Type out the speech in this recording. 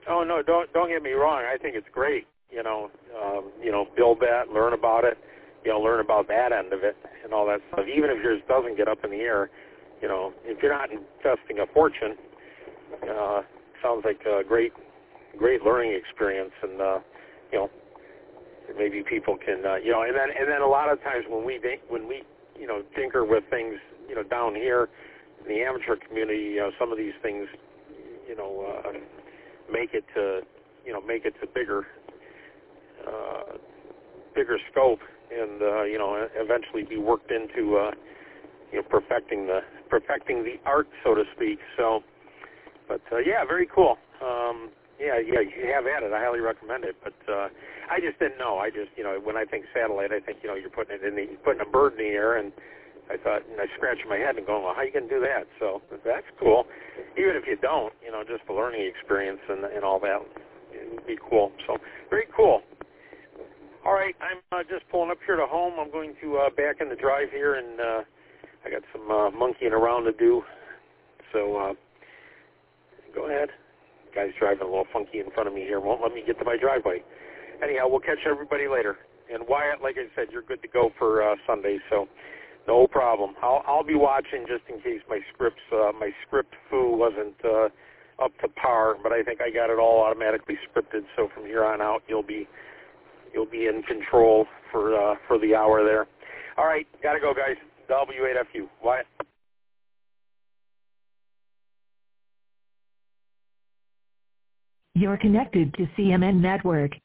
Oh no, don't get me wrong. I think it's great. Build that, learn about it. Learn about that end of it and all that stuff. Even if yours doesn't get up in the air, if you're not investing a fortune, sounds like a great learning experience. And maybe people can, and then a lot of times when we tinker with things, down here in the amateur community, some of these things, make it to bigger scope, and eventually be worked into perfecting the art, so to speak. So, but yeah, very cool. Yeah, you have at it. I highly recommend it. But I just didn't know. I just, when I think satellite, I think you're putting a bird in the air, and I thought, and I scratched my head and going, well, how are you going to do that? So that's cool. Even if you don't, just the learning experience and all that, it'd be cool. So very cool. All right, I'm just pulling up here to home. I'm going to back in the drive here, and I got some monkeying around to do. So go ahead. The guy's driving a little funky in front of me here. Won't let me get to my driveway. Anyhow, we'll catch everybody later. And Wyatt, like I said, you're good to go for Sunday, so no problem. I'll be watching just in case my script foo wasn't up to par, but I think I got it all automatically scripted. So from here on out, you'll be in control for the hour there. All right, gotta go, guys. W8FU. Wyatt. You're connected to CMN Network.